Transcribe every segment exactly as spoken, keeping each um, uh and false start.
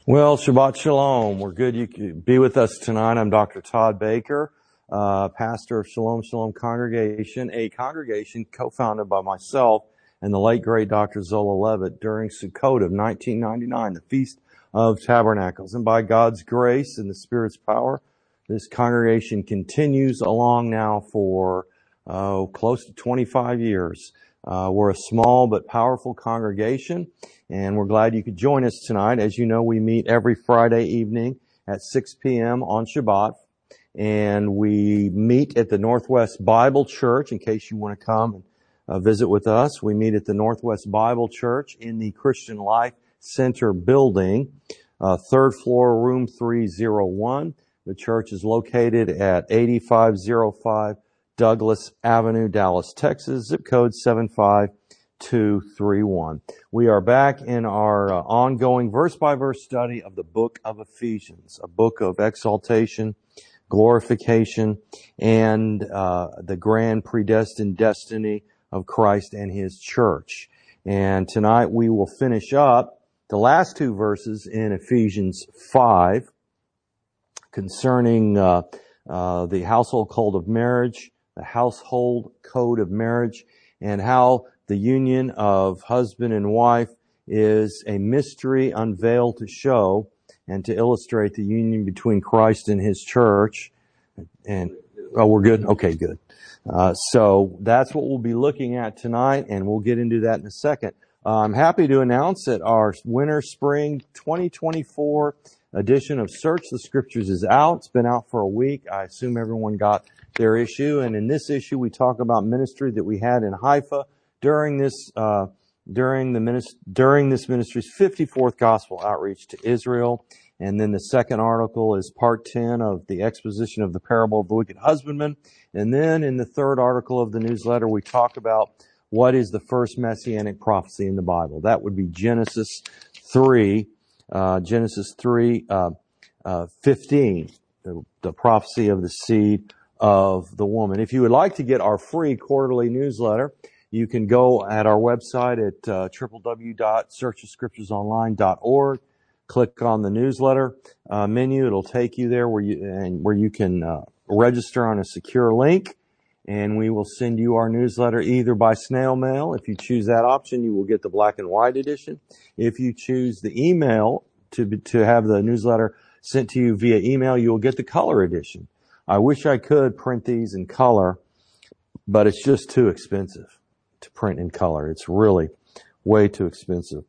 Well, Shabbat Shalom. We're good you could be with us tonight. I'm Doctor Todd Baker, uh, pastor of Shalom Shalom Congregation, a congregation co-founded by myself and the late great Doctor Zola Levitt during Sukkot of nineteen ninety-nine, the Feast of Tabernacles. And by God's grace and the Spirit's power, this congregation continues along now for uh, close to twenty-five years. Uh, we're a small but powerful congregation, and we're glad you could join us tonight. As you know, we meet every Friday evening at six p.m. on Shabbat, and we meet at the Northwest Bible Church. In case you want to come and uh, visit with us, we meet at the Northwest Bible Church in the Christian Life Center building, uh, third floor, room three oh one. The church is located at eighty-five oh five Douglas Avenue, Dallas, Texas, zip code seven five two three one. We are back in our uh, ongoing verse-by-verse study of the book of Ephesians, a book of exaltation, glorification, and uh, the grand predestined destiny of Christ and His church. And tonight we will finish up the last two verses in Ephesians five concerning uh, uh, the household code of marriage, the household code of marriage, and how the union of husband and wife is a mystery unveiled to show and to illustrate the union between Christ and His church. And, oh, we're good? Okay, good. Uh, so that's what we'll be looking at tonight, and we'll get into that in a second. Uh, I'm happy to announce that our winter spring twenty twenty-four edition of Search the Scriptures is out. It's been out for a week. I assume everyone got their issue. And in this issue, we talk about ministry that we had in Haifa during this, uh, during the minist- during this ministry's fifty-fourth gospel outreach to Israel. And then the second article is part ten of the exposition of the parable of the wicked husbandman. And then in the third article of the newsletter, we talk about what is the first messianic prophecy in the Bible. That would be Genesis three, uh, Genesis three, uh, uh, fifteen, the, the prophecy of the seed of the woman. If you would like to get our free quarterly newsletter, you can go at our website at uh, w w w dot search the scriptures online dot org. Click on the newsletter uh, menu. It'll take you there where you and where you can uh, register on a secure link, and we will send you our newsletter either by snail mail. If you choose that option, you will get the black and white edition. If you choose the email to be, to have the newsletter sent to you via email, you will get the color edition. I wish I could print these in color, but it's just too expensive to print in color. It's really way too expensive.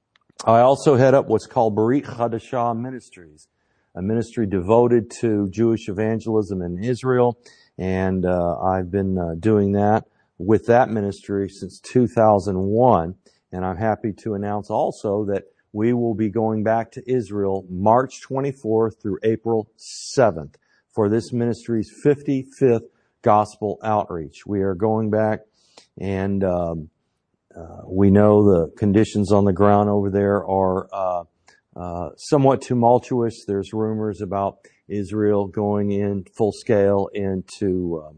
I also head up what's called Berit Chadashah Ministries, a ministry devoted to Jewish evangelism in Israel, and uh, I've been uh, doing that with that ministry since two thousand one, and I'm happy to announce also that we will be going back to Israel March twenty-fourth through April seventh for this ministry's fifty-fifth gospel outreach. We are going back, and um, uh, we know the conditions on the ground over there are uh, uh, somewhat tumultuous. There's rumors about Israel going in full scale into um,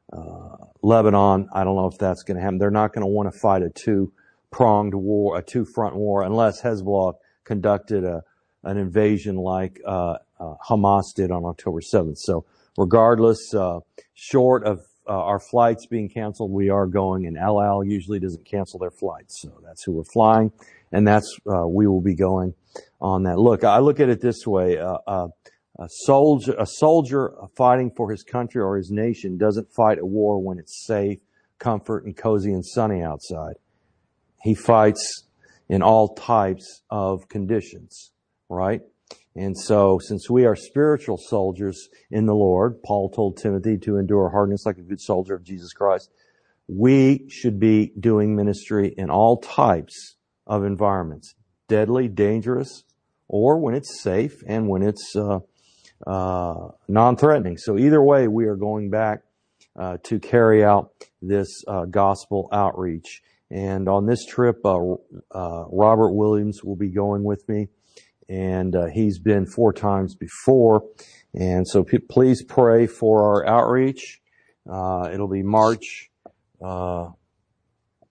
uh, Lebanon. I don't know if that's going to happen. They're not going to want to fight a two-pronged war, a two-front war, unless Hezbollah conducted a an invasion like uh, uh, Hamas did on October seventh. So regardless, uh, short of uh, our flights being canceled, we are going, and El Al usually doesn't cancel their flights. So that's who we're flying, and that's uh, we will be going on that. Look, I look at it this way. Uh, uh, a soldier, a soldier fighting for his country or his nation doesn't fight a war when it's safe, comfort, and cozy and sunny outside. He fights in all types of conditions. Right? And so, since we are spiritual soldiers in the Lord, Paul told Timothy to endure hardness like a good soldier of Jesus Christ, we should be doing ministry in all types of environments, deadly, dangerous, or when it's safe and when it's uh, uh, non-threatening. So either way, we are going back uh, to carry out this uh, gospel outreach. And on this trip, uh, uh, Robert Williams will be going with me. And uh, he's been four times before. And so p- please pray for our outreach. Uh, it'll be March uh,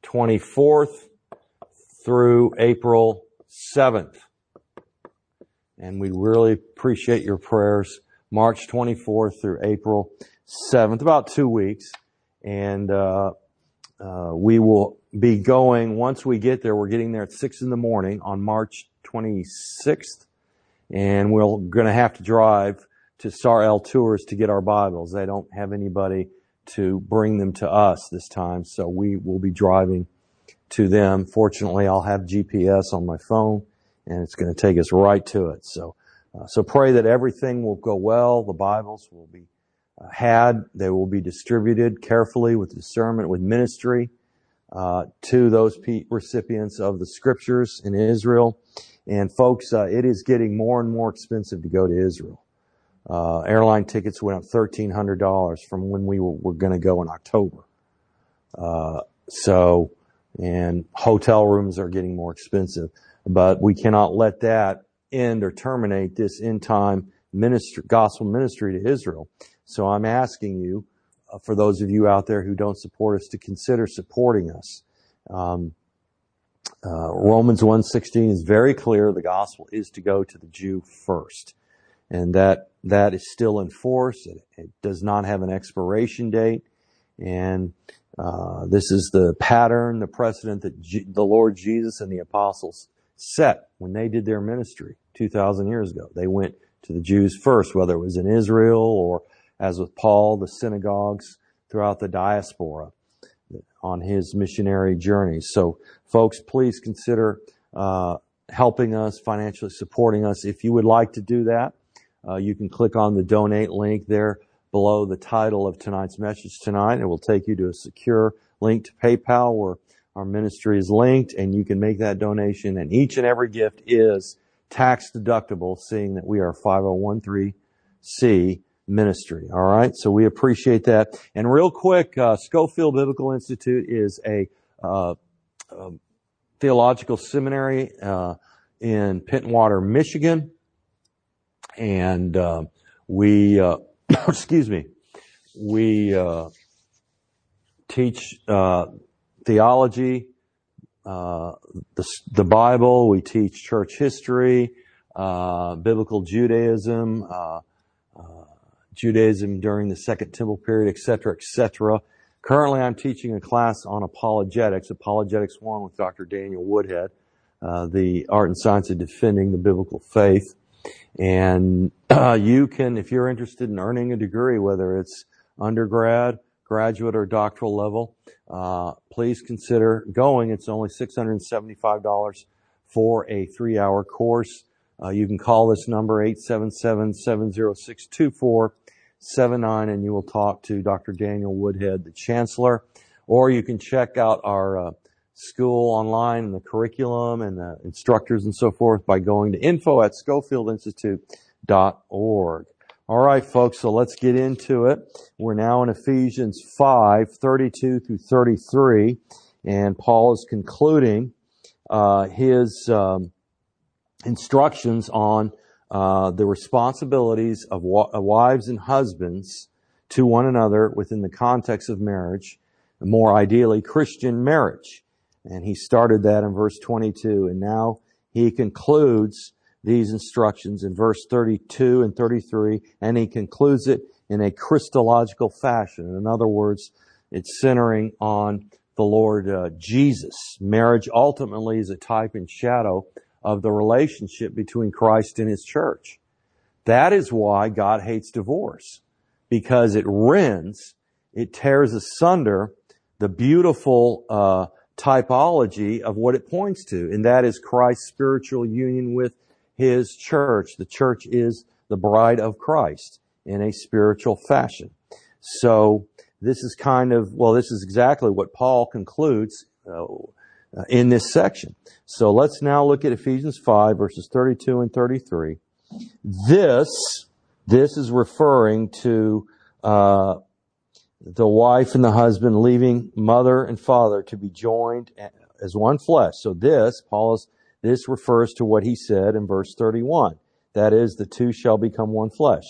twenty-fourth through April seventh. and we really appreciate your prayers. March twenty-fourth through April seventh, about two weeks. And uh, uh, we will be going, once we get there, we're getting there at six in the morning on March twenty-sixth. And we're going to have to drive to Star L Tours to get our Bibles. They don't have anybody to bring them to us this time, so we will be driving to them. Fortunately, I'll have G P S on my phone, and it's going to take us right to it. So, uh, so pray that everything will go well. The Bibles will be uh, had. They will be distributed carefully with discernment, with ministry uh, to those pe- recipients of the Scriptures in Israel. And folks, uh, it is getting more and more expensive to go to Israel. Uh, airline tickets went up thirteen hundred dollars from when we were, were going to go in October. Uh, so, and hotel rooms are getting more expensive, but we cannot let that end or terminate this end time ministry, gospel ministry to Israel. So I'm asking you, uh, for those of you out there who don't support us, to consider supporting us. Um, uh, Romans one sixteen is very clear. The gospel is to go to the Jew first. And that, that is still in force. It, it does not have an expiration date. And, uh, this is the pattern, the precedent that G- the Lord Jesus and the apostles set when they did their ministry two thousand years ago. They went to the Jews first, whether it was in Israel or, as with Paul, the synagogues throughout the diaspora on his missionary journey. So, folks, please consider, uh, helping us, financially supporting us. If you would like to do that, Uh, you can click on the donate link there below the title of tonight's message tonight. It will take you to a secure link to PayPal where our ministry is linked, and you can make that donation. And each and every gift is tax deductible, seeing that we are five oh one c ministry. All right, so we appreciate that. And real quick, uh, Scofield Biblical Institute is a uh, uh, theological seminary uh, in Pentwater, Michigan. And uh, we, uh, excuse me, we uh, teach uh, theology, uh, the, the Bible. We teach church history, uh, biblical Judaism, uh, uh, Judaism during the Second Temple period, et cetera, et cetera. Currently, I'm teaching a class on apologetics, Apologetics one with Doctor Daniel Woodhead, uh, the art and science of defending the biblical faith. And uh, you can, if you're interested in earning a degree, whether it's undergrad, graduate, or doctoral level, uh, please consider going. It's only six hundred seventy-five dollars for a three-hour course. Uh, you can call this number, eight seven seven, seven oh six, two four seven nine, and you will talk to Doctor Daniel Woodhead, the Chancellor. Or you can check out our uh, school online and the curriculum and the instructors and so forth by going to info at schofield institute dot org. All right, folks, so let's get into it. We're now in Ephesians five, thirty-two through thirty-three, and Paul is concluding uh, his um, instructions on uh, the responsibilities of wa- wives and husbands to one another within the context of marriage, more ideally Christian marriage. And he started that in verse twenty-two, and now he concludes these instructions in verse thirty-two and thirty-three, and he concludes it in a Christological fashion. In other words, it's centering on the Lord uh, Jesus. Marriage ultimately is a type and shadow of the relationship between Christ and His church. That is why God hates divorce, because it rends, it tears asunder the beautiful uh typology of what it points to, and that is Christ's spiritual union with His church. The church is the bride of Christ in a spiritual fashion. So this is kind of, well, this is exactly what Paul concludes uh, in this section. So let's now look at Ephesians five, verses thirty-two and thirty-three. This, this is referring to uh the wife and the husband leaving mother and father to be joined as one flesh. So this, Paul is, this refers to what he said in verse thirty-one. That is, the two shall become one flesh.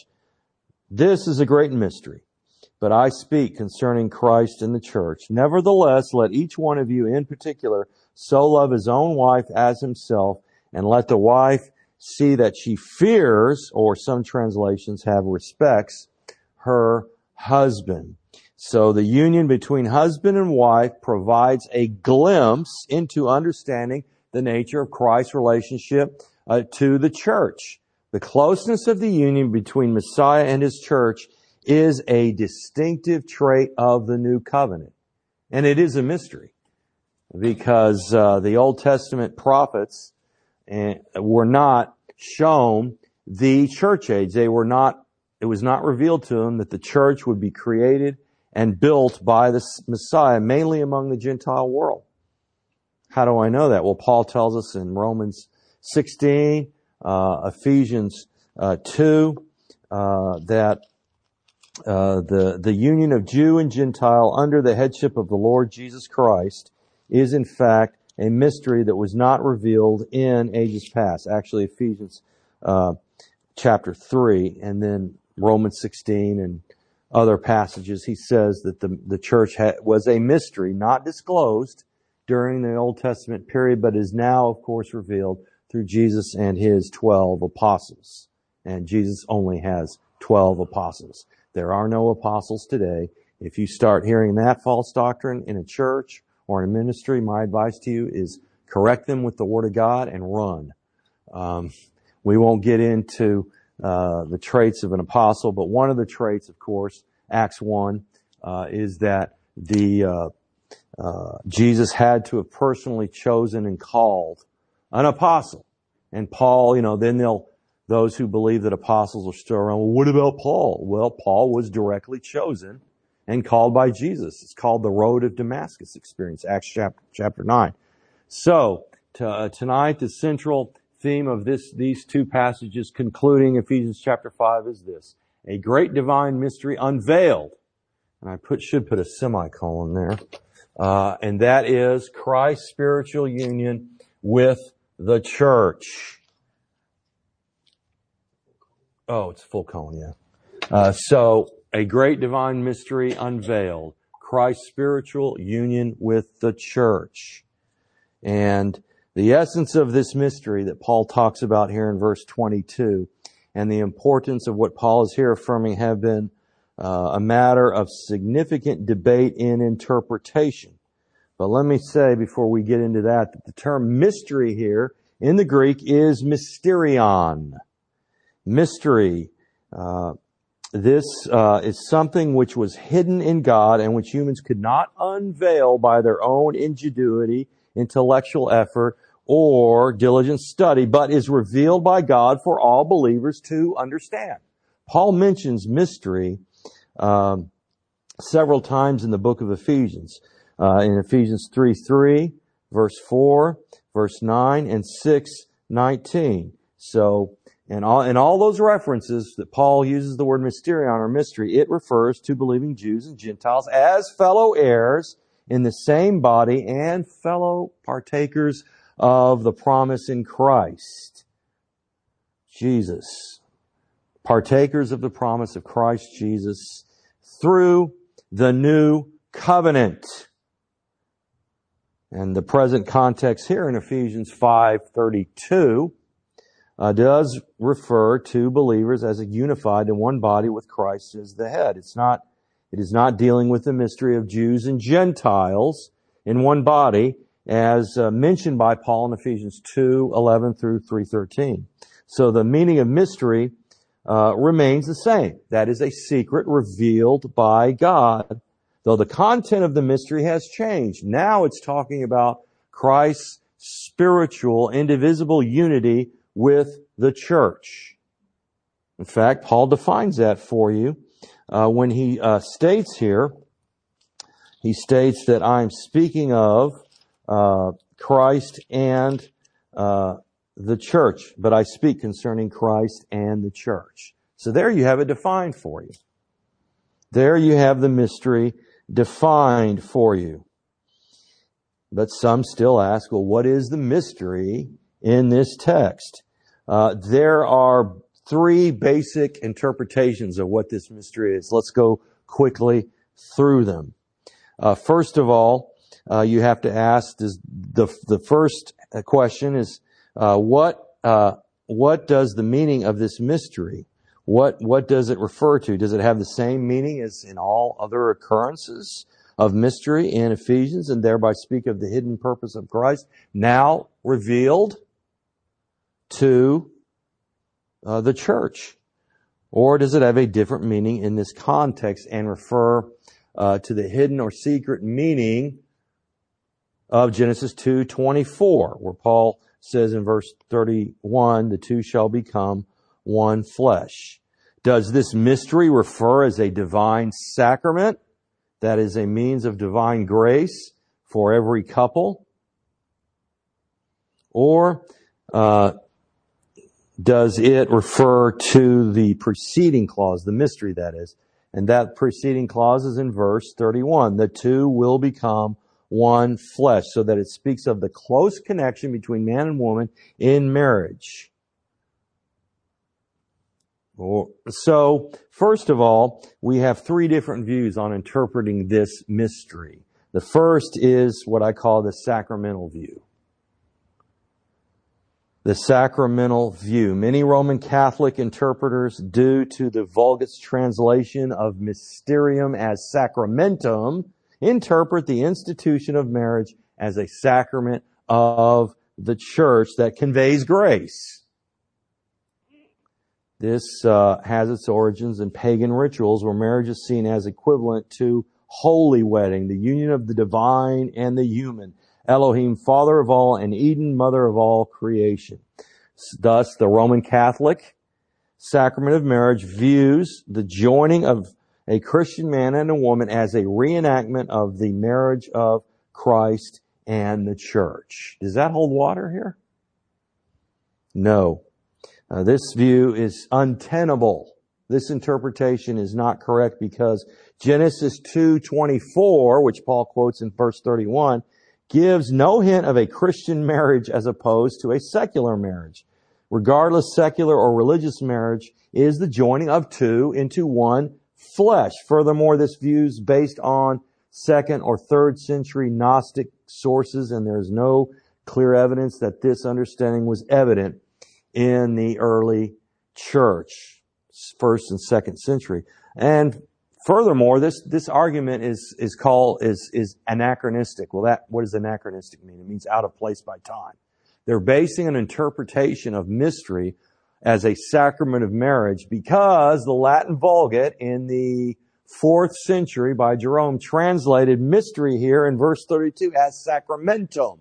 This is a great mystery, but I speak concerning Christ and the church. Nevertheless, let each one of you in particular so love his own wife as himself, and let the wife see that she fears, or some translations have respects, her husband. So the union between husband and wife provides a glimpse into understanding the nature of Christ's relationship uh, to the church. The closeness of the union between Messiah and His church is a distinctive trait of the new covenant. And it is a mystery, because uh, the Old Testament prophets uh, were not shown the church age. They were not, it was not revealed to them that the church would be created and built by the Messiah, mainly among the Gentile world. How do I know that? Well, Paul tells us in Romans sixteen, uh, Ephesians uh, two, uh, that uh, the, the union of Jew and Gentile under the headship of the Lord Jesus Christ is in fact a mystery that was not revealed in ages past. Actually, Ephesians uh, chapter three, and then Romans sixteen and other passages, he says that the, the church ha- was a mystery, not disclosed during the Old Testament period, but is now, of course, revealed through Jesus and His twelve apostles. And Jesus only has twelve apostles. There are no apostles today. If you start hearing that false doctrine in a church or in a ministry, my advice to you is correct them with the Word of God and run. Um, we won't get into uh, the traits of an apostle, but one of the traits, of course, Acts one, uh, is that the uh, uh, Jesus had to have personally chosen and called an apostle. And Paul, you know, then they'll those who believe that apostles are still around, well, what about Paul? Well, Paul was directly chosen and called by Jesus. It's called the Road of Damascus experience, Acts chapter, chapter nine. So, to, uh, tonight, the central theme of this these two passages concluding Ephesians chapter five is this: a great divine mystery unveiled. And I put should put a semicolon there. Uh, and that is Christ's spiritual union with the church. Oh, it's full colon, yeah. Uh, so, a great divine mystery unveiled. Christ's spiritual union with the church. And the essence of this mystery that Paul talks about here in verse twenty-two, and the importance of what Paul is here affirming, have been uh, a matter of significant debate in interpretation. But let me say before we get into that, that the term mystery here in the Greek is mysterion. Mystery. Uh, this uh, is something which was hidden in God and which humans could not unveil by their own ingenuity, intellectual effort, or diligent study, but is revealed by God for all believers to understand. Paul mentions mystery um, several times in the book of Ephesians. Uh, in Ephesians three three, verse four, verse nine, and six nineteen. So, in all, in all those references that Paul uses the word mysterion or mystery, it refers to believing Jews and Gentiles as fellow heirs in the same body and fellow partakers of the promise in Christ. Jesus. Partakers of the promise of Christ Jesus through the new covenant. And the present context here in Ephesians five thirty-two uh, does refer to believers as a unified in one body with Christ as the head. It's not, it is not dealing with the mystery of Jews and Gentiles in one body, as uh, mentioned by Paul in Ephesians two eleven through three thirteen. So the meaning of mystery uh, remains the same. That is a secret revealed by God, though the content of the mystery has changed. Now it's talking about Christ's spiritual, indivisible unity with the church. In fact, Paul defines that for you uh, when he uh, states here, he states that I'm speaking of uh, Christ and uh, the church, but I speak concerning Christ and the church. So there you have it defined for you. There you have the mystery defined for you. But some still ask, well, what is the mystery in this text? Uh, there are three basic interpretations of what this mystery is. Let's go quickly through them. Uh, first of all, uh, you have to ask, is the, the first question is, uh, what, uh, what does the meaning of this mystery, what, what does it refer to? Does it have the same meaning as in all other occurrences of mystery in Ephesians, and thereby speak of the hidden purpose of Christ now revealed to uh, the church? Or does it have a different meaning in this context and refer uh, to the hidden or secret meaning of Genesis two twenty-four, where Paul says in verse thirty-one, the two shall become one flesh? Does this mystery refer as a divine sacrament that is a means of divine grace for every couple? Or uh, does it refer to the preceding clause, the mystery that is? And that preceding clause is in verse thirty-one. The two will become one flesh, so that it speaks of the close connection between man and woman in marriage. So, first of all, we have three different views on interpreting this mystery. The first is what I call the sacramental view. The sacramental view. Many Roman Catholic interpreters, due to the Vulgate's translation of mysterium as sacramentum, interpret the institution of marriage as a sacrament of the church that conveys grace. This uh, has its origins in pagan rituals where marriage is seen as equivalent to holy wedding, the union of the divine and the human, Elohim, Father of all, and Eden, Mother of all creation. Thus, the Roman Catholic sacrament of marriage views the joining of a Christian man and a woman as a reenactment of the marriage of Christ and the church. Does that hold water here? No. Uh, this view is untenable. This interpretation is not correct because Genesis two twenty-four, which Paul quotes in verse thirty-one, gives no hint of a Christian marriage as opposed to a secular marriage. Regardless, secular or religious marriage is the joining of two into one flesh. Furthermore, this view is based on second or third century Gnostic sources, and there is no clear evidence that this understanding was evident in the early church, first and second century. And furthermore, this, this argument is, is called, is, is anachronistic. Well, that, what does anachronistic mean? It means out of place by time. They're basing an interpretation of mystery as a sacrament of marriage because the Latin Vulgate in the fourth century by Jerome translated mystery here in verse thirty-two as sacramentum.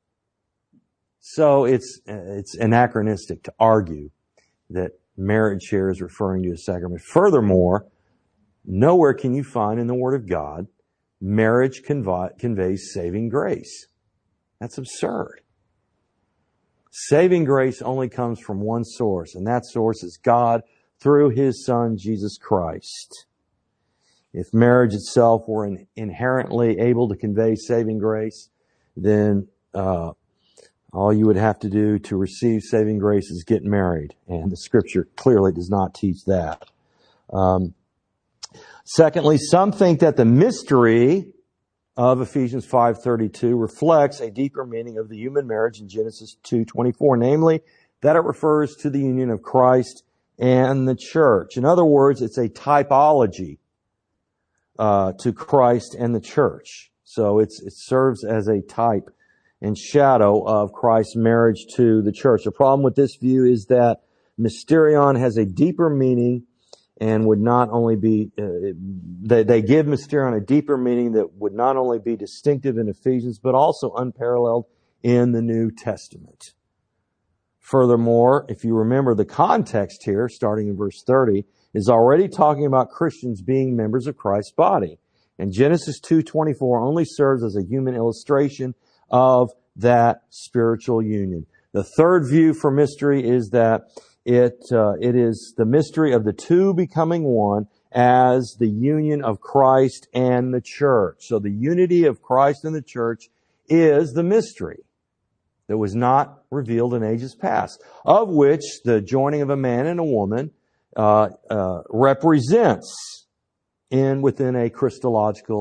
So it's, it's anachronistic to argue that marriage here is referring to a sacrament. Furthermore, nowhere can you find in the Word of God marriage conv- conveys saving grace. That's absurd. Saving grace only comes from one source, and that source is God through His Son, Jesus Christ. If marriage itself were in, inherently able to convey saving grace, then uh, all you would have to do to receive saving grace is get married, and the Scripture clearly does not teach that. Um, secondly, some think that the mystery of Ephesians five thirty-two reflects a deeper meaning of the human marriage in Genesis two twenty-four, namely that it refers to the union of Christ and the church. In other words, it's a typology uh, to Christ and the church. So it's, it serves as a type and shadow of Christ's marriage to the church. The problem with this view is that mysterion has a deeper meaning and would not only be, uh, they, they give mysterion a deeper meaning that would not only be distinctive in Ephesians, but also unparalleled in the New Testament. Furthermore, if you remember the context here, starting in verse thirty, is already talking about Christians being members of Christ's body. And Genesis two twenty-four only serves as a human illustration of that spiritual union. The third view for mystery is that it uh, it is the mystery of the two becoming one as the union of Christ and the church. So the unity of Christ and the church is the mystery that was not revealed in ages past, of which the joining of a man and a woman uh, uh, represents in within a Christological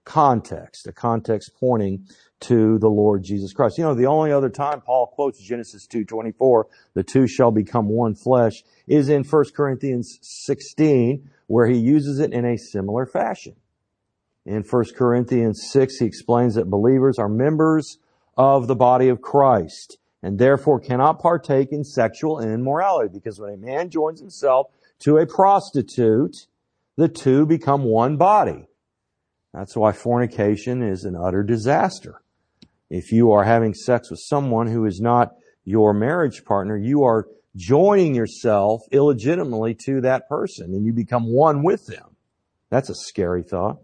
context, a context pointing to the Lord Jesus Christ. You know, the only other time Paul quotes Genesis two twenty-four, the two shall become one flesh, is in First Corinthians sixteen, where he uses it in a similar fashion. In First Corinthians six, he explains that believers are members of the body of Christ and therefore cannot partake in sexual immorality, because when a man joins himself to a prostitute, the two become one body. That's why fornication is an utter disaster. If you are having sex with someone who is not your marriage partner, you are joining yourself illegitimately to that person, and you become one with them. That's a scary thought.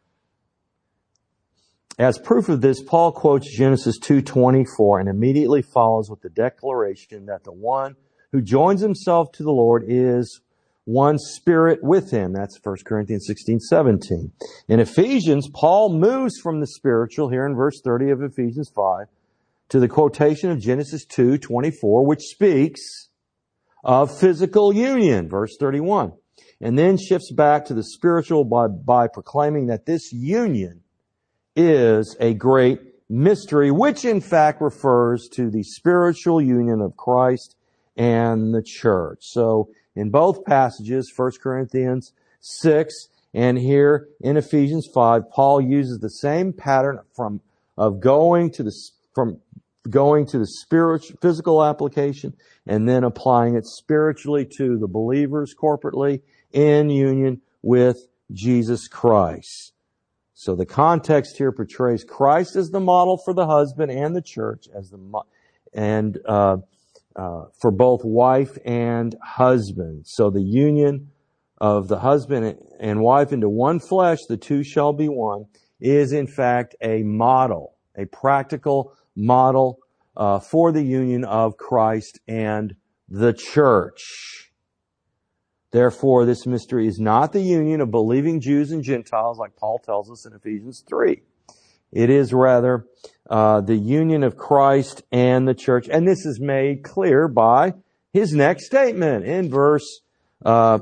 As proof of this, Paul quotes Genesis two twenty-four and immediately follows with the declaration that the one who joins himself to the Lord is one spirit with him. That's First Corinthians sixteen seventeen. In Ephesians, Paul moves from the spiritual, here in verse thirty of Ephesians five, to the quotation of Genesis two twenty-four, which speaks of physical union, verse thirty-one. And then shifts back to the spiritual by, by proclaiming that this union is a great mystery, which in fact refers to the spiritual union of Christ and the church. So in both passages, First Corinthians six and here in Ephesians five, Paul uses the same pattern from of going to the from going to the spiritual physical application and then applying it spiritually to the believers corporately in union with Jesus Christ. So the context here portrays Christ as the model for the husband and the church as the mo- and uh, uh, for both wife and husband. So the union of the husband and wife into one flesh, the two shall be one, is in fact a model, a practical model uh, for the union of Christ and the church. Therefore, this mystery is not the union of believing Jews and Gentiles, like Paul tells us in Ephesians three. It is rather uh, the union of Christ and the church. And this is made clear by his next statement. In verse uh,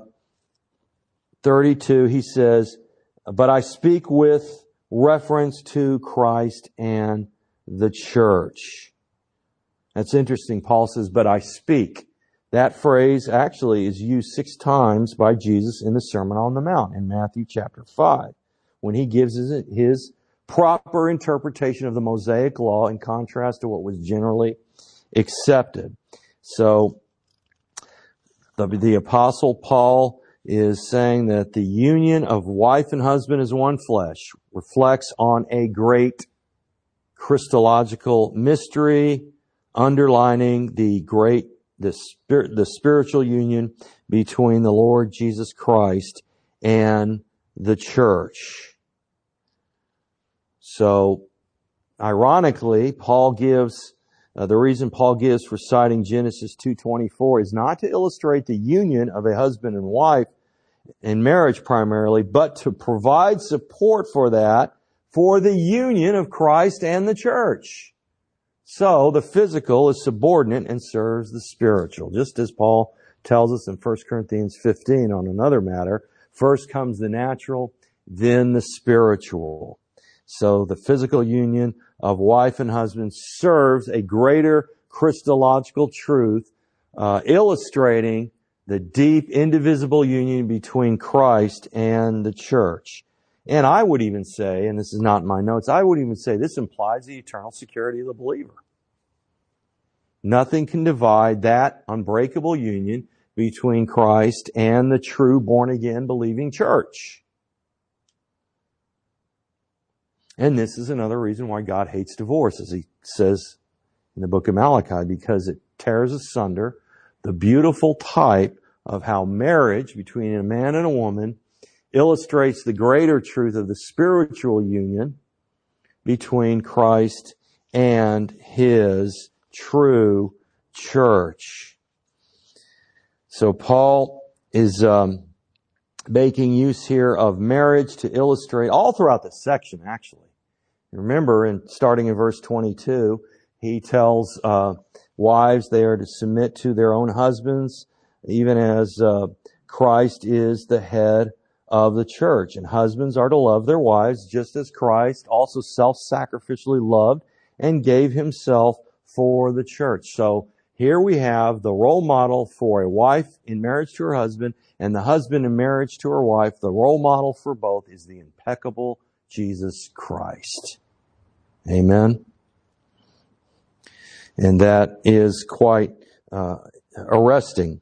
thirty-two, he says, "But I speak with reference to Christ and the church." That's interesting. Paul says, "But I speak." That phrase actually is used six times by Jesus in the Sermon on the Mount in Matthew chapter five, when he gives his, his proper interpretation of the Mosaic law in contrast to what was generally accepted. So the, the Apostle Paul is saying that the union of wife and husband as one flesh reflects on a great Christological mystery, underlining the great The spirit, the spiritual union between the Lord Jesus Christ and the church. So, ironically, Paul gives, uh, the reason Paul gives for citing Genesis two twenty-four is not to illustrate the union of a husband and wife in marriage primarily, but to provide support for that for the union of Christ and the church. So the physical is subordinate and serves the spiritual. Just as Paul tells us in First Corinthians fifteen on another matter, first comes the natural, then the spiritual. So the physical union of wife and husband serves a greater Christological truth, uh, illustrating the deep, indivisible union between Christ and the church. And I would even say, and this is not in my notes, I would even say this implies the eternal security of the believer. Nothing can divide that unbreakable union between Christ and the true born-again believing church. And this is another reason why God hates divorce, as he says in the book of Malachi, because it tears asunder the beautiful type of how marriage between a man and a woman illustrates the greater truth of the spiritual union between Christ and his true church. So Paul is um, making use here of marriage to illustrate all throughout the section, actually. Remember, in starting in verse twenty-two, he tells uh, wives they are to submit to their own husbands, even as uh, Christ is the head of the church. And husbands are to love their wives just as Christ also self-sacrificially loved and gave himself for the church. So here we have the role model for a wife in marriage to her husband, and the husband in marriage to her wife. The role model for both is the impeccable Jesus Christ. Amen. And that is quite uh, arresting.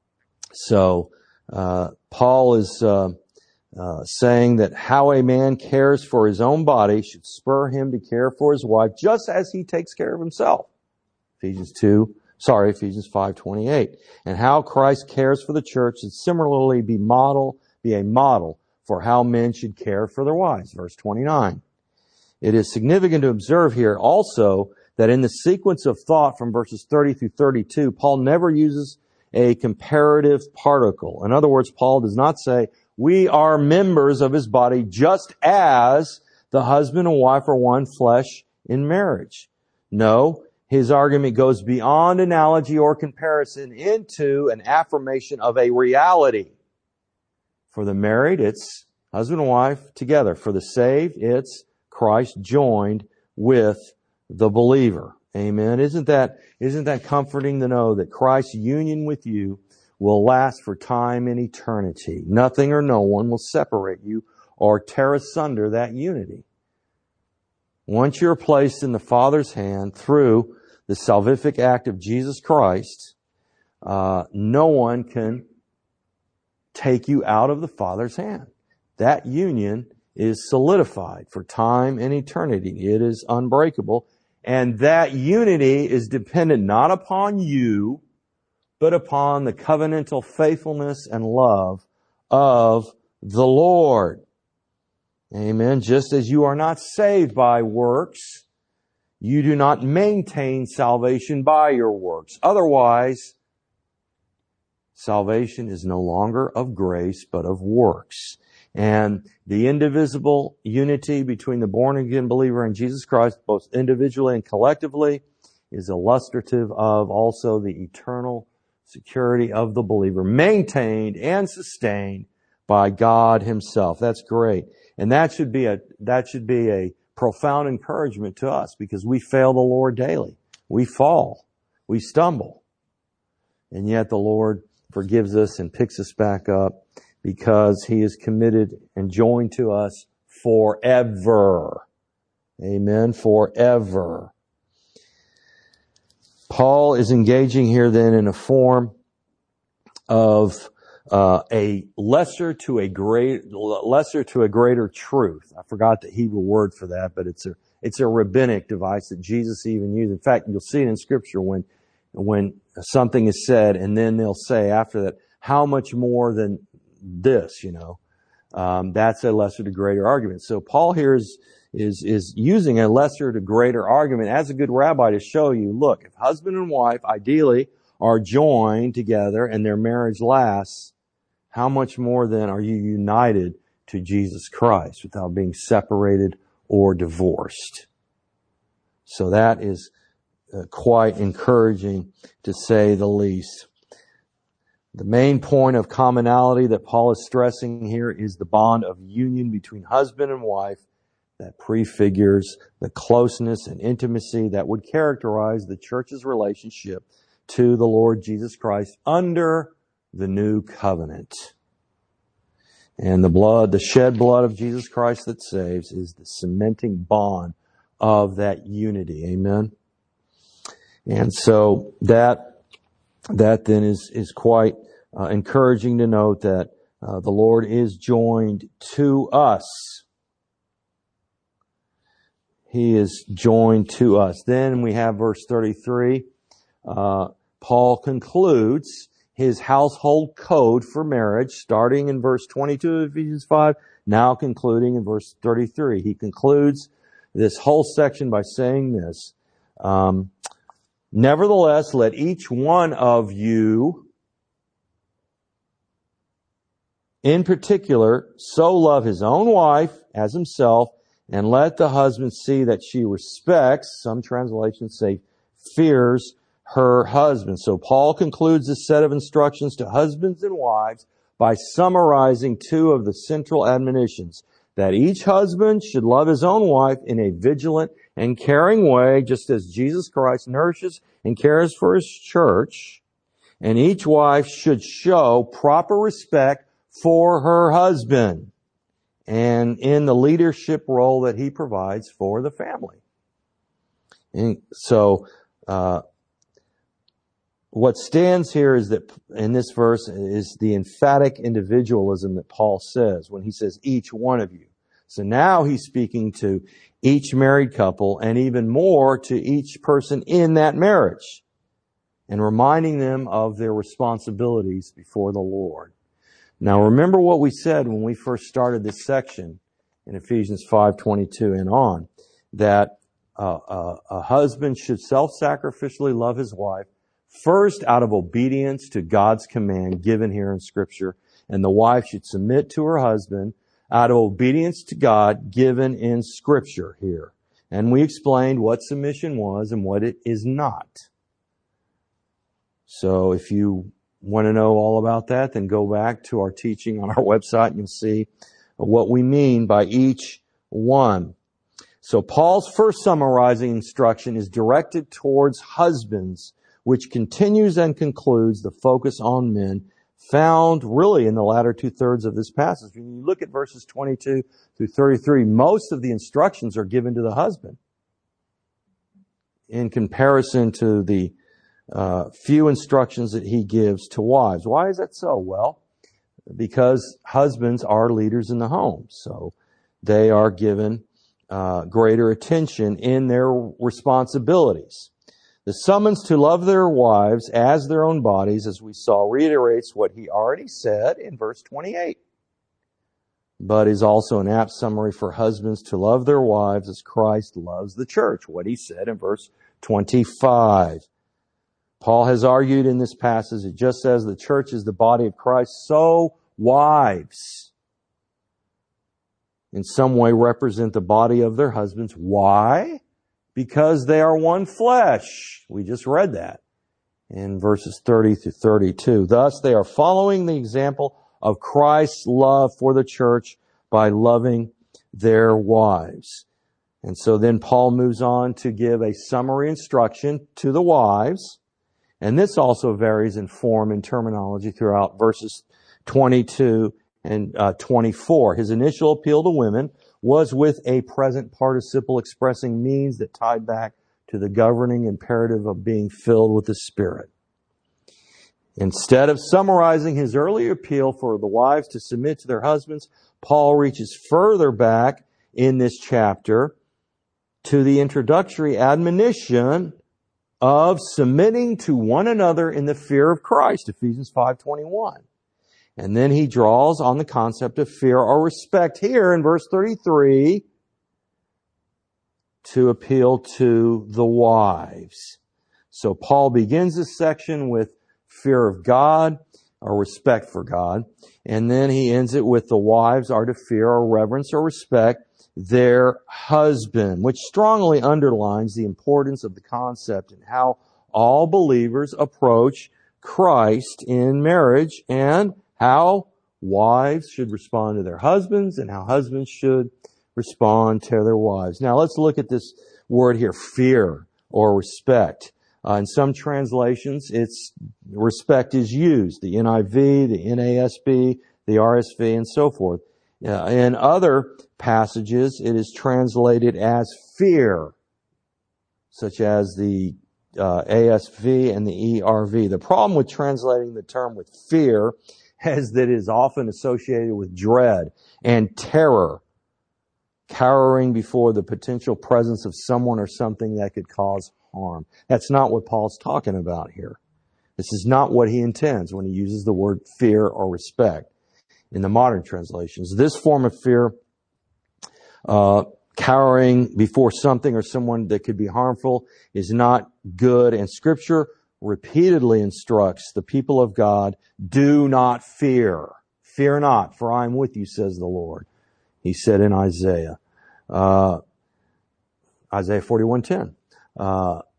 So uh, Paul is uh, uh, saying that how a man cares for his own body should spur him to care for his wife, just as he takes care of himself. Ephesians two. Sorry, Ephesians five twenty-eight. And how Christ cares for the church should similarly be model, be a model for how men should care for their wives. Verse twenty-nine. It is significant to observe here also that in the sequence of thought from verses thirty through thirty-two, Paul never uses a comparative particle. In other words, Paul does not say, we are members of his body just as the husband and wife are one flesh in marriage. No. His argument goes beyond analogy or comparison into an affirmation of a reality. For the married, it's husband and wife together. For the saved, it's Christ joined with the believer. Amen. Isn't that, isn't that comforting to know that Christ's union with you will last for time and eternity? Nothing or no one will separate you or tear asunder that unity. Once you're placed in the Father's hand through the salvific act of Jesus Christ, uh, no one can take you out of the Father's hand. That union is solidified for time and eternity. It is unbreakable. And that unity is dependent not upon you, but upon the covenantal faithfulness and love of the Lord. Amen. Just as you are not saved by works, you do not maintain salvation by your works. Otherwise, salvation is no longer of grace, but of works. And the indivisible unity between the born-again believer and Jesus Christ, both individually and collectively, is illustrative of also the eternal security of the believer, maintained and sustained by God himself. That's great. And that should be a, that should be a profound encouragement to us, because we fail the Lord daily. We fall. We stumble. And yet the Lord forgives us and picks us back up, because he is committed and joined to us forever. Amen. Forever. Paul is engaging here then in a form of uh, a lesser to a great, lesser to a greater truth. I forgot the Hebrew word for that, but it's a it's a rabbinic device that Jesus even used. In fact, you'll see it in Scripture when when something is said, and then they'll say after that, how much more than this, you know. Um, that's a lesser to greater argument. So Paul here is, is, is using a lesser to greater argument as a good rabbi to show you, look, if husband and wife ideally are joined together and their marriage lasts, how much more then are you united to Jesus Christ without being separated or divorced? So that is uh, quite encouraging, to say the least. The main point of commonality that Paul is stressing here is the bond of union between husband and wife that prefigures the closeness and intimacy that would characterize the church's relationship to the Lord Jesus Christ under the new covenant. And the blood, the shed blood of Jesus Christ that saves, is the cementing bond of that unity. Amen. And so that, that then is, is quite Uh, encouraging to note that uh, the Lord is joined to us. He is joined to us. Then we have verse thirty-three. Uh, Paul concludes his household code for marriage, starting in verse twenty-two of Ephesians five, now concluding in verse thirty-three. He concludes this whole section by saying this, um, nevertheless, let each one of you in particular so love his own wife as himself, and let the husband see that she respects, some translations say fears, her husband. So Paul concludes this set of instructions to husbands and wives by summarizing two of the central admonitions, that each husband should love his own wife in a vigilant and caring way, just as Jesus Christ nourishes and cares for his church, and each wife should show proper respect for her husband and in the leadership role that he provides for the family. And so, uh, what stands here is that in this verse is the emphatic individualism that Paul says when he says each one of you. So now he's speaking to each married couple and even more to each person in that marriage and reminding them of their responsibilities before the Lord. Now remember what we said when we first started this section in Ephesians five twenty-two and on, that uh, uh, a husband should self-sacrificially love his wife first out of obedience to God's command given here in Scripture, and the wife should submit to her husband out of obedience to God given in Scripture here. And we explained what submission was and what it is not. So if you want to know all about that, then go back to our teaching on our website and you'll see what we mean by each one. So Paul's first summarizing instruction is directed towards husbands, which continues and concludes the focus on men found really in the latter two-thirds of this passage. When you look at verses twenty-two through thirty-three, most of the instructions are given to the husband in comparison to the uh, few instructions that he gives to wives. Why is that so? Well, because husbands are leaders in the home, so they are given uh, greater attention in their responsibilities. The summons to love their wives as their own bodies, as we saw, reiterates what he already said in verse twenty-eight, but is also an apt summary for husbands to love their wives as Christ loves the church, what he said in verse twenty-five. Paul has argued in this passage that just as the church is the body of Christ, so wives in some way represent the body of their husbands. Why? Because they are one flesh. We just read that in verses thirty through thirty-two. Thus, they are following the example of Christ's love for the church by loving their wives. And so then Paul moves on to give a summary instruction to the wives. And this also varies in form and terminology throughout verses twenty-two and uh, twenty-four. His initial appeal to women was with a present participle expressing means that tied back to the governing imperative of being filled with the Spirit. Instead of summarizing his earlier appeal for the wives to submit to their husbands, Paul reaches further back in this chapter to the introductory admonition of submitting to one another in the fear of Christ, Ephesians five twenty-one. And then he draws on the concept of fear or respect here in verse thirty-three to appeal to the wives. So Paul begins this section with fear of God or respect for God. And then he ends it with the wives are to fear or reverence or respect their husband, which strongly underlines the importance of the concept and how all believers approach Christ in marriage and how wives should respond to their husbands and how husbands should respond to their wives. Now let's look at this word here, fear or respect. Uh, in some translations, it's respect is used, the N I V, the N A S B, the R S V, and so forth. Uh, in other passages, it is translated as fear, such as the uh, A S V and the E R V. The problem with translating the term with fear is that it is often associated with dread and terror, cowering before the potential presence of someone or something that could cause harm. That's not what Paul's talking about here. This is not what he intends when he uses the word fear or respect in the modern translations. This form of fear, uh, cowering before something or someone that could be harmful, is not good, and Scripture repeatedly instructs the people of God, do not fear. Fear not, for I am with you, says the Lord. He said in Isaiah, uh, Isaiah forty-one ten. Uh,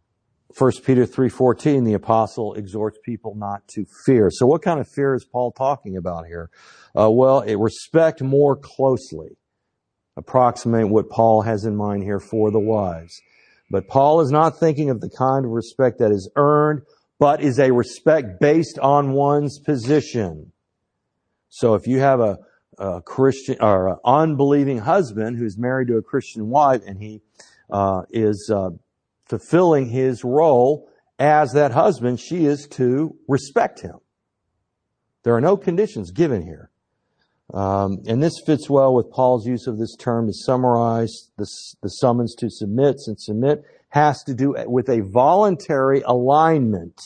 First Peter three fourteen, the apostle exhorts people not to fear. So what kind of fear is Paul talking about here? Uh, well, it respect more closely. Approximate what Paul has in mind here for the wives. But Paul is not thinking of the kind of respect that is earned, but is a respect based on one's position. So if you have a, a Christian or an unbelieving husband who's married to a Christian wife and he uh, is uh, fulfilling his role as that husband, she is to respect him. There are no conditions given here. Um, and this fits well with Paul's use of this term to summarize the, the summons to submit, since submit has to do with a voluntary alignment.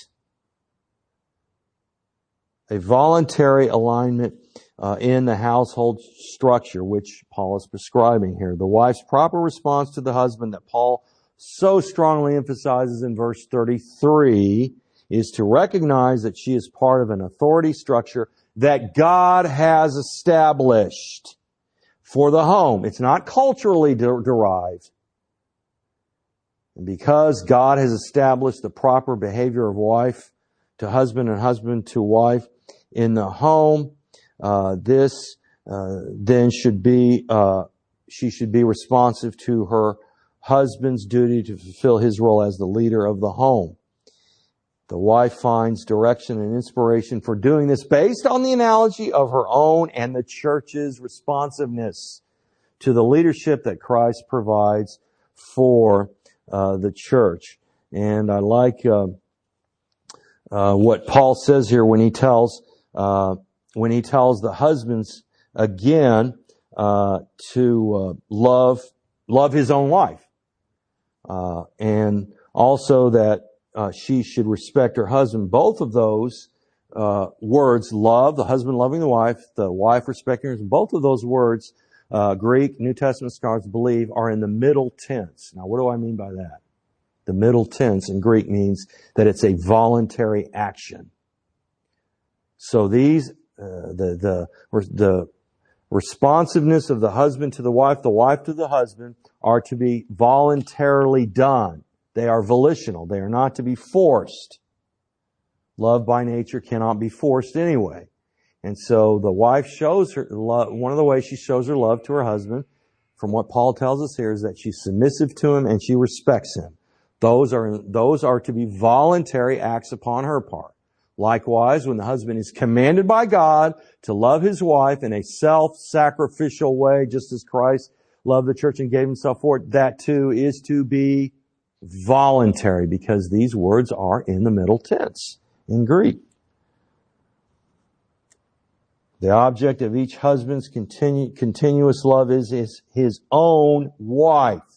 A voluntary alignment uh, in the household structure, which Paul is prescribing here. The wife's proper response to the husband that Paul so strongly emphasizes in verse thirty-three is to recognize that she is part of an authority structure that God has established for the home. It's not culturally de- derived. And because God has established the proper behavior of wife to husband and husband to wife in the home, uh, this uh, then should be, uh, she should be responsive to her husband's duty to fulfill his role as the leader of the home. The wife finds direction and inspiration for doing this based on the analogy of her own and the church's responsiveness to the leadership that Christ provides for uh, the church. And I like uh, uh, what Paul says here when he tells uh, when he tells the husbands again uh, to uh, love love his own wife, uh, and also that Uh, she should respect her husband. Both of those uh, words, love, the husband loving the wife, the wife respecting her husband, both of those words, uh, Greek, New Testament scholars believe, are in the middle tense. Now, what do I mean by that? The middle tense in Greek means that it's a voluntary action. So these, uh, the, the, the responsiveness of the husband to the wife, the wife to the husband, are to be voluntarily done. They are volitional. They are not to be forced. Love by nature cannot be forced anyway. And so the wife shows her love, one of the ways she shows her love to her husband, from what Paul tells us here, is that she's submissive to him and she respects him. Those are, those are to be voluntary acts upon her part. Likewise, when the husband is commanded by God to love his wife in a self-sacrificial way, just as Christ loved the church and gave himself for it, that too is to be voluntary, because these words are in the middle tense in Greek. The object of each husband's continu- continuous love is his, his own wife.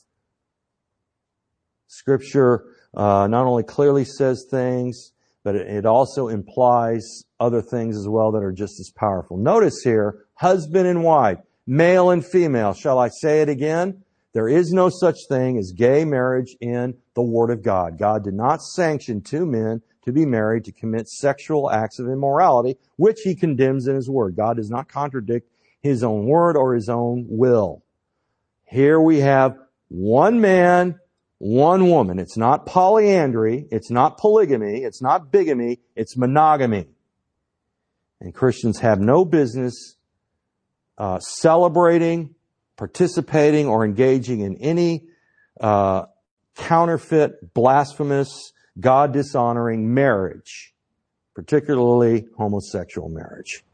Scripture uh, not only clearly says things, but it, it also implies other things as well that are just as powerful. Notice here, husband and wife, male and female. Shall I say it again? There is no such thing as gay marriage in the Word of God. God did not sanction two men to be married to commit sexual acts of immorality, which He condemns in His Word. God does not contradict His own Word or His own will. Here we have one man, one woman. It's not polyandry. It's not polygamy. It's not bigamy. It's monogamy. And Christians have no business uh, celebrating, participating, or engaging in any uh, counterfeit, blasphemous, God-dishonoring marriage, particularly homosexual marriage.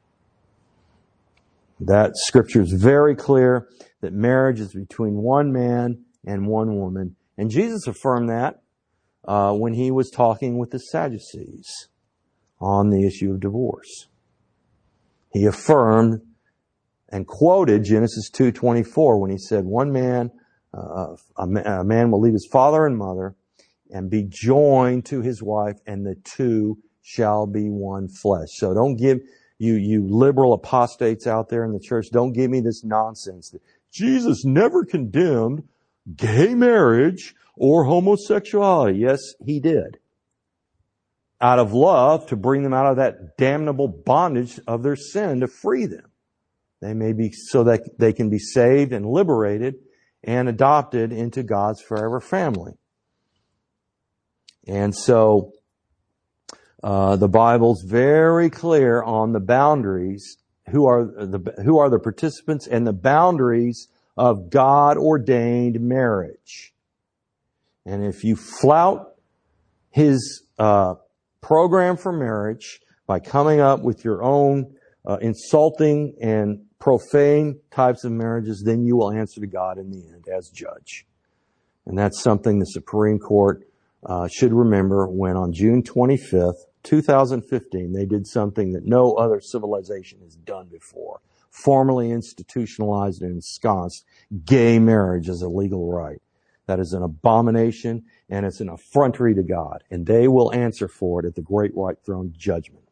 That Scripture is very clear that marriage is between one man and one woman. And Jesus affirmed that uh, when He was talking with the Sadducees on the issue of divorce. He affirmed and quoted Genesis two twenty-four when He said, one man, uh, a, a man will leave his father and mother and be joined to his wife, and the two shall be one flesh. So don't give, you, you liberal apostates out there in the church, don't give me this nonsense that Jesus never condemned gay marriage or homosexuality. Yes, He did. Out of love, to bring them out of that damnable bondage of their sin, to free them. They may be, so that they can be saved and liberated and adopted into God's forever family. And so uh, the Bible's very clear on the boundaries, who are the who are the participants and the boundaries of God-ordained marriage. And if you flout His uh, program for marriage by coming up with your own uh, insulting and profane types of marriages, then you will answer to God in the end as judge. And that's something the Supreme Court uh, should remember when on June twenty-fifth, two thousand fifteen, they did something that no other civilization has done before. Formally institutionalized and ensconced gay marriage as a legal right. That is an abomination, and it's an effrontery to God. And they will answer for it at the great white throne judgment.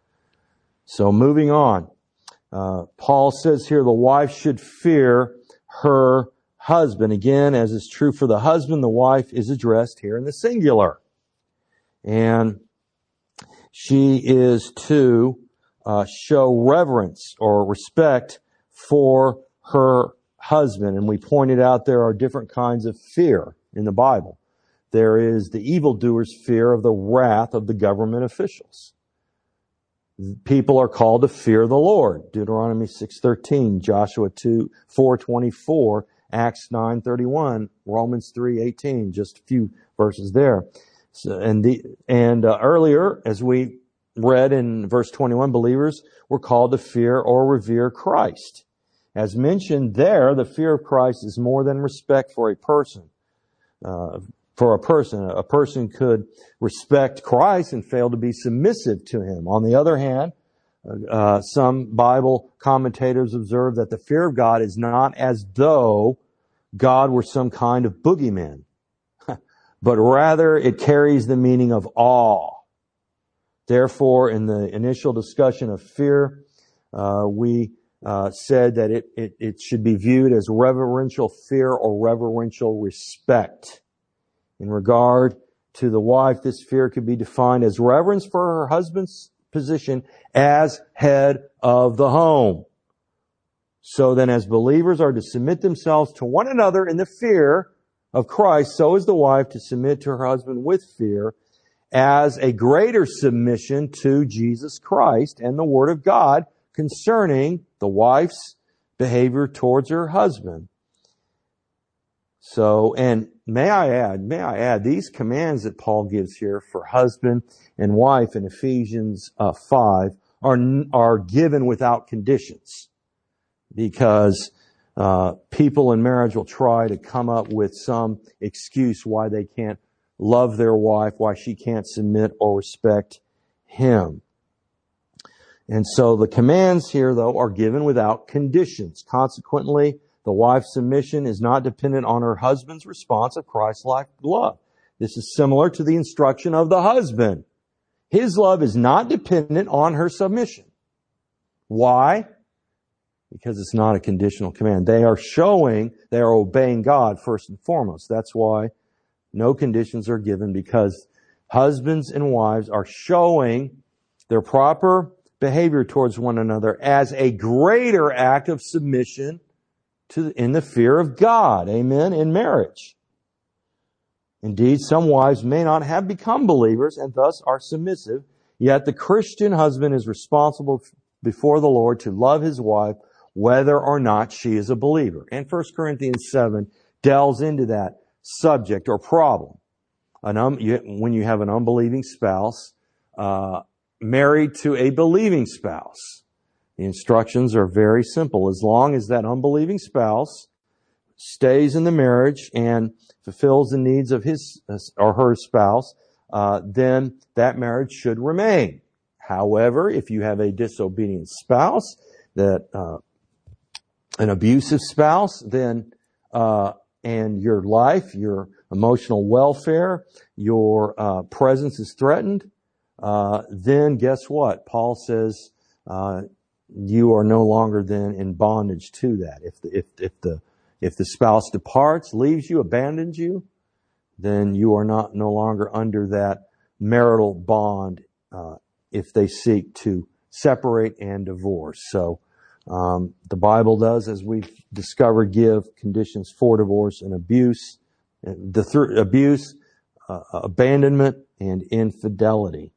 So moving on. Uh, Paul says here the wife should fear her husband. Again, as is true for the husband, the wife is addressed here in the singular. And she is to uh, show reverence or respect for her husband. And we pointed out there are different kinds of fear in the Bible. There is the evildoer's fear of the wrath of the government officials. People are called to fear the Lord. Deuteronomy six thirteen, Joshua two four twenty-four, Acts nine thirty-one, Romans three eighteen, just a few verses there. So, and the and uh, earlier, as we read in verse twenty-one, believers were called to fear or revere Christ. As mentioned there, the fear of Christ is more than respect for a person. Uh, for a person, a person could respect Christ and fail to be submissive to Him. On the other hand, uh, some Bible commentators observe that the fear of God is not as though God were some kind of boogeyman, but rather it carries the meaning of awe. Therefore, in the initial discussion of fear, uh, we uh, said that it, it, it should be viewed as reverential fear or reverential respect. In regard to the wife, this fear could be defined as reverence for her husband's position as head of the home. So then, as believers are to submit themselves to one another in the fear of Christ, so is the wife to submit to her husband with fear, as a greater submission to Jesus Christ and the Word of God concerning the wife's behavior towards her husband. So, and may I add, may I add, these commands that Paul gives here for husband and wife in Ephesians uh, five are are given without conditions, because uh, people in marriage will try to come up with some excuse why they can't love their wife, why she can't submit or respect him. And so the commands here, though, are given without conditions. Consequently, the wife's submission is not dependent on her husband's response of Christ-like love. This is similar to the instruction of the husband. His love is not dependent on her submission. Why? Because it's not a conditional command. They are showing they are obeying God first and foremost. That's why no conditions are given, because husbands and wives are showing their proper behavior towards one another as a greater act of submission to in the fear of God. Amen. In marriage. Indeed, some wives may not have become believers and thus are submissive, yet the Christian husband is responsible before the Lord to love his wife whether or not she is a believer. And First Corinthians seven delves into that subject or problem. An um, you, when you have an unbelieving spouse uh, married to a believing spouse, the instructions are very simple. As long as that unbelieving spouse stays in the marriage and fulfills the needs of his or her spouse, uh, then that marriage should remain. However, if you have a disobedient spouse, that uh, an abusive spouse, then uh, and your life, your emotional welfare, your uh, presence is threatened, uh, then guess what? Paul says uh, you are no longer then in bondage to that. If the, if if the if the spouse departs, leaves you, abandons you, then you are not no longer under that marital bond uh, if they seek to separate and divorce. So um, the Bible does, as we've discovered, give conditions for divorce and abuse. The th- abuse uh, abandonment and infidelity.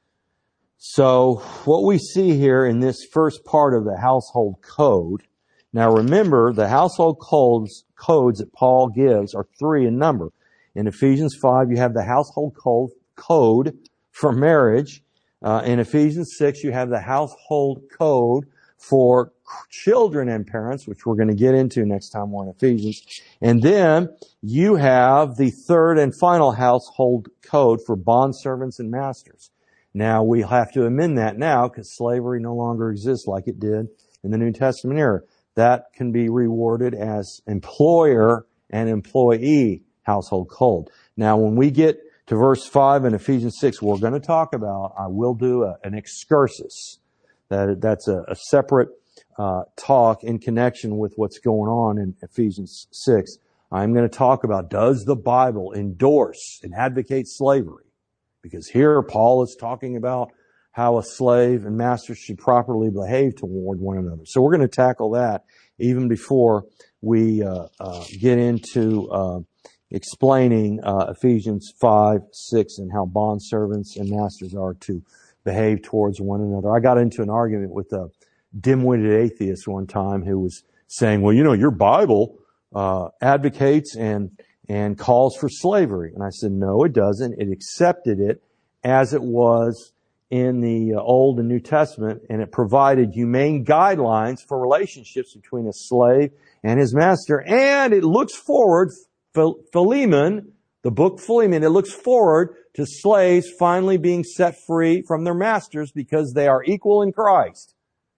So what we see here in this first part of the household code, now remember the household codes, codes that Paul gives are three in number. In Ephesians five, you have the household code, code for marriage. Uh, in Ephesians six, you have the household code for children and parents, which we're going to get into next time we're in Ephesians. And then you have the third and final household code for bondservants and masters. Now, we have to amend that now because slavery no longer exists like it did in the New Testament era. That can be reworded as employer and employee household code. Now, when we get to verse five in Ephesians six, we're going to talk about, I will do a, an excursus. That, that's a, a separate uh, talk in connection with what's going on in Ephesians six. I'm going to talk about, does the Bible endorse and advocate slavery? Because here Paul is talking about how a slave and master should properly behave toward one another. So we're going to tackle that even before we uh, uh, get into uh, explaining uh, Ephesians five, six, and how bondservants and masters are to behave towards one another. I got into an argument with a dim-witted atheist one time who was saying, well, you know, your Bible uh, advocates and and calls for slavery. And I said, no, it doesn't. It accepted it as it was in the Old and New Testament, and it provided humane guidelines for relationships between a slave and his master. And it looks forward, Philemon, the book Philemon, it looks forward to slaves finally being set free from their masters because they are equal in Christ.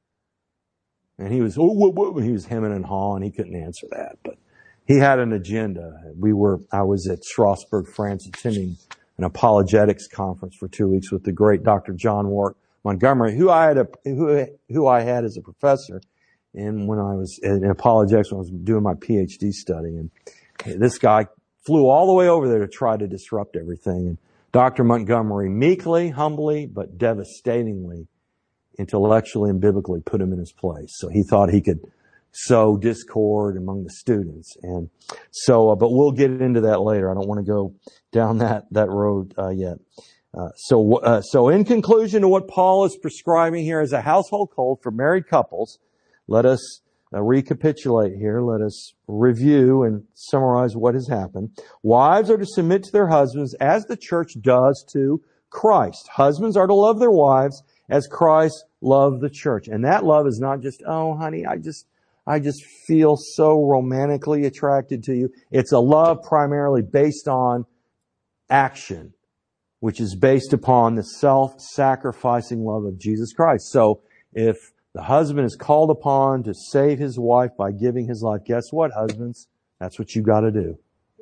And he was, oh, whoa, whoa, he was hemming and hawing. He couldn't answer that, but he had an agenda. We were, I was at Strasbourg, France, attending an apologetics conference for two weeks with the great Doctor John Wart Montgomery, who I had a, who, who I had as a professor. And when I was in apologetics, when I was doing my PhD study, and this guy flew all the way over there to try to disrupt everything. And Doctor Montgomery meekly, humbly, but devastatingly, intellectually and biblically put him in his place. So he thought he could sow discord among the students. And so, uh, but we'll get into that later. I don't want to go down that, that road, uh, yet. Uh, so, uh, so in conclusion to what Paul is prescribing here as a household code for married couples, let us uh, recapitulate here. Let us review and summarize what has happened. Wives are to submit to their husbands as the church does to Christ. Husbands are to love their wives as Christ loved the church. And that love is not just, oh, honey, I just, I just feel so romantically attracted to you. It's a love primarily based on action, which is based upon the self-sacrificing love of Jesus Christ. So if the husband is called upon to save his wife by giving his life, guess what, husbands? That's what you got to do.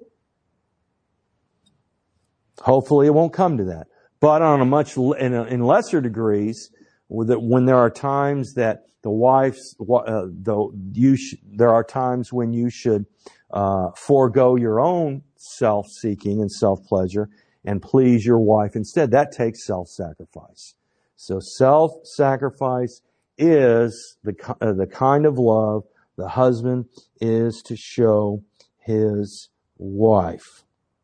Hopefully it won't come to that. But on a much, in, a, in lesser degrees, when there are times that the wife's, uh, though you, sh- there are times when you should uh, forego your own self-seeking and self-pleasure and please your wife instead. That takes self-sacrifice. So self-sacrifice is the uh, the kind of love the husband is to show his wife.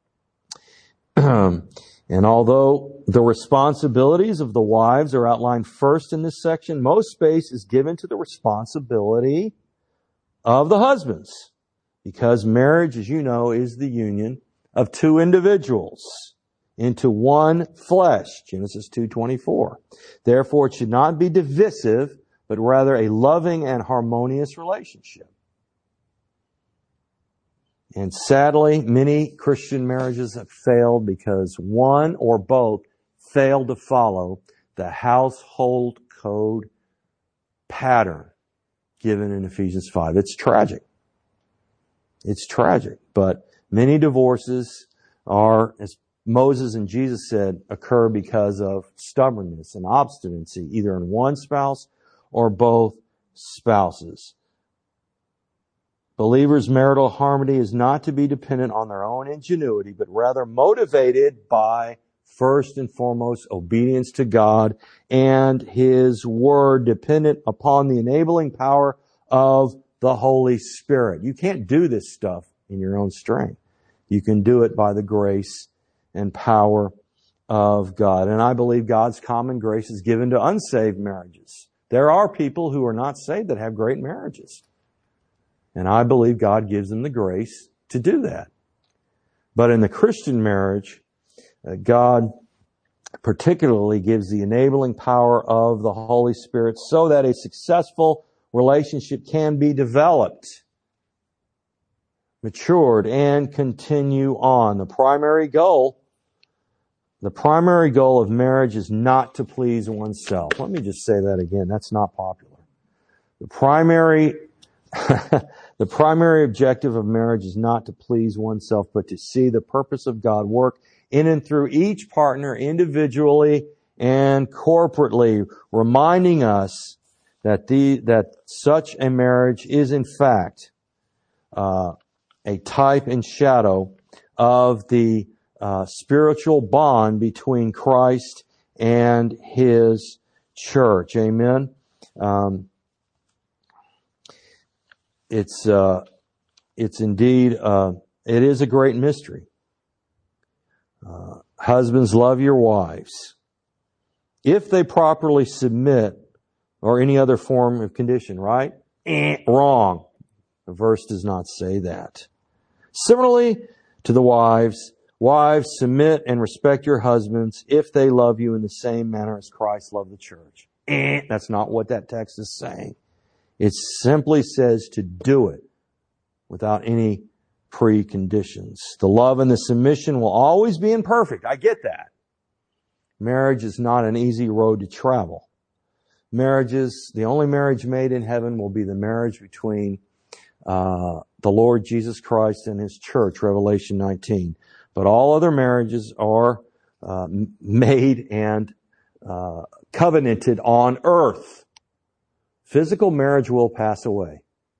And although the responsibilities of the wives are outlined first in this section, most space is given to the responsibility of the husbands. Because marriage, as you know, is the union of two individuals into one flesh. Genesis two twenty-four. Therefore, it should not be divisive, but rather a loving and harmonious relationship. And sadly, many Christian marriages have failed because one or both failed to follow the household code pattern given in Ephesians five. It's tragic. It's tragic. But many divorces are, as Moses and Jesus said, occur because of stubbornness and obstinacy, either in one spouse or both spouses. Believers' marital harmony is not to be dependent on their own ingenuity, but rather motivated by, first and foremost, obedience to God and His Word, dependent upon the enabling power of the Holy Spirit. You can't do this stuff in your own strength. You can do it by the grace and power of God. And I believe God's common grace is given to unsaved marriages. There are people who are not saved that have great marriages. And I believe God gives them the grace to do that. But in the Christian marriage, uh, God particularly gives the enabling power of the Holy Spirit so that a successful relationship can be developed, matured, and continue on. The primary goal, the primary goal of marriage is not to please oneself. Let me just say that again. That's not popular. The primary, the primary objective of marriage is not to please oneself, but to see the purpose of God work in and through each partner individually and corporately, reminding us that the, that such a marriage is in fact, uh, a type and shadow of the uh, spiritual bond between Christ and His church. Amen. Um, it's uh, it's indeed uh, it is a great mystery. Uh, husbands, love your wives if they properly submit, or any other form of condition. Right? Eh, wrong. The verse does not say that. Similarly to the wives, wives, submit and respect your husbands if they love you in the same manner as Christ loved the church. Eh, that's not what that text is saying. It simply says to do it without any preconditions. The love and the submission will always be imperfect. I get that. Marriage is not an easy road to travel. Marriages, the only marriage made in heaven will be the marriage between uh, the Lord Jesus Christ and His church, Revelation nineteen. But all other marriages are uh, made and uh, covenanted on earth. Physical marriage will pass away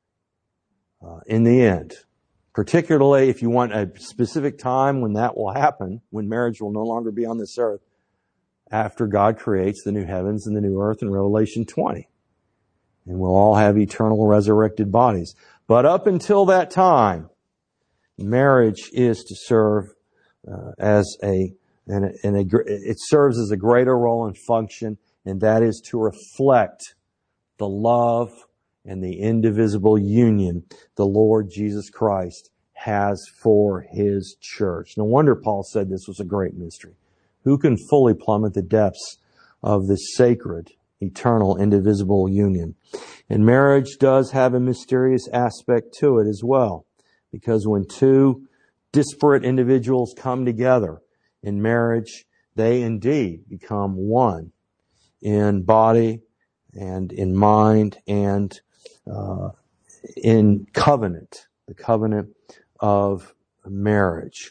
uh, in the end. Particularly if you want a specific time when that will happen, when marriage will no longer be on this earth, after God creates the new heavens and the new earth in Revelation twenty. And we'll all have eternal resurrected bodies. But up until that time, marriage is to serve uh, as a, and a, and a, it serves as a greater role and function, and that is to reflect the love and the indivisible union the Lord Jesus Christ has for His church. No wonder Paul said this was a great mystery. Who can fully plummet the depths of this sacred, eternal, indivisible union? And marriage does have a mysterious aspect to it as well, because when two disparate individuals come together in marriage, they indeed become one in body and in mind and uh, in covenant, the covenant of marriage.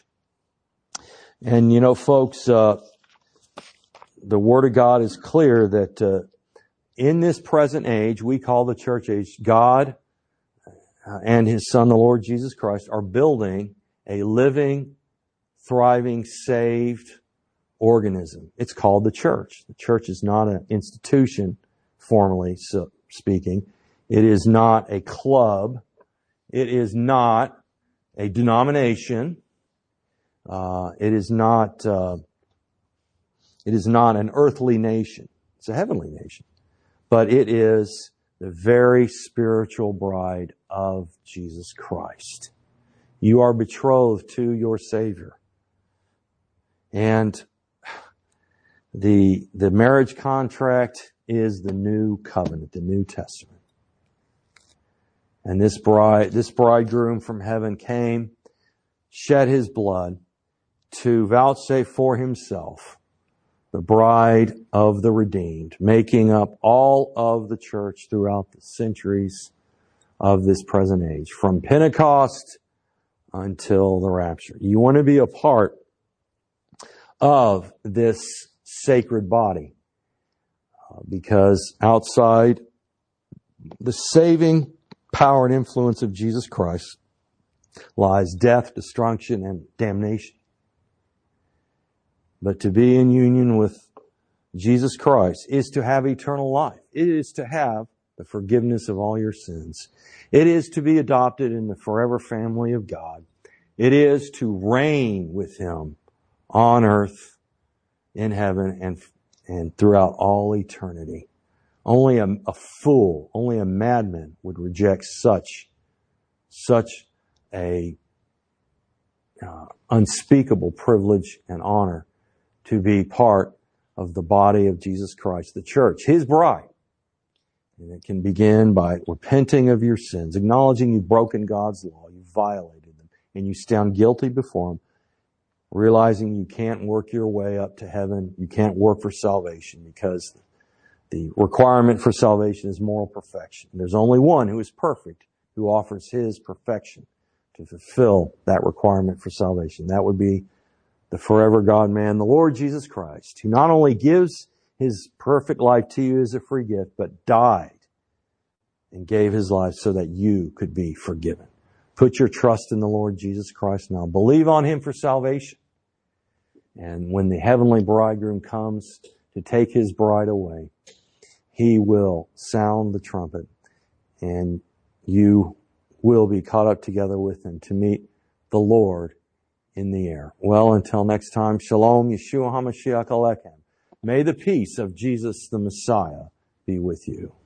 And you know, folks, uh, the Word of God is clear that uh, in this present age, we call the church age, God uh, and His Son, the Lord Jesus Christ, are building a living, thriving, saved organism. It's called the church. The church is not an institution, formally so speaking. It is not a club. It is not a denomination. Uh, it is not. Uh, it is not an earthly nation. It's a heavenly nation, but it is the very spiritual bride of Jesus Christ. You are betrothed to your Savior, and the the marriage contract is the new covenant, the New Testament. And this bride, this bridegroom from heaven came, shed his blood to vouchsafe for himself the bride of the redeemed, making up all of the church throughout the centuries of this present age, from Pentecost until the rapture. You want to be a part of this sacred body, uh, because outside the saving power and influence of Jesus Christ lies death, destruction, and damnation. But to be in union with Jesus Christ is to have eternal life. It is to have the forgiveness of all your sins. It is to be adopted in the forever family of God. It is to reign with Him on earth, in heaven, and, and throughout all eternity. Only a, a fool, only a madman would reject such, such a uh, unspeakable privilege and honor to be part of the body of Jesus Christ, the church, His bride. And it can begin by repenting of your sins, acknowledging you've broken God's law, you've violated them, and you stand guilty before Him, realizing you can't work your way up to heaven, you can't work for salvation because the requirement for salvation is moral perfection. There's only one who is perfect, who offers His perfection to fulfill that requirement for salvation. That would be the forever God-man, the Lord Jesus Christ, who not only gives His perfect life to you as a free gift, but died and gave His life so that you could be forgiven. Put your trust in the Lord Jesus Christ now. Believe on Him for salvation. And when the heavenly bridegroom comes to take His bride away, He will sound the trumpet and you will be caught up together with Him to meet the Lord in the air. Well, until next time, Shalom, Yeshua HaMashiach Alechem. May the peace of Jesus the Messiah be with you.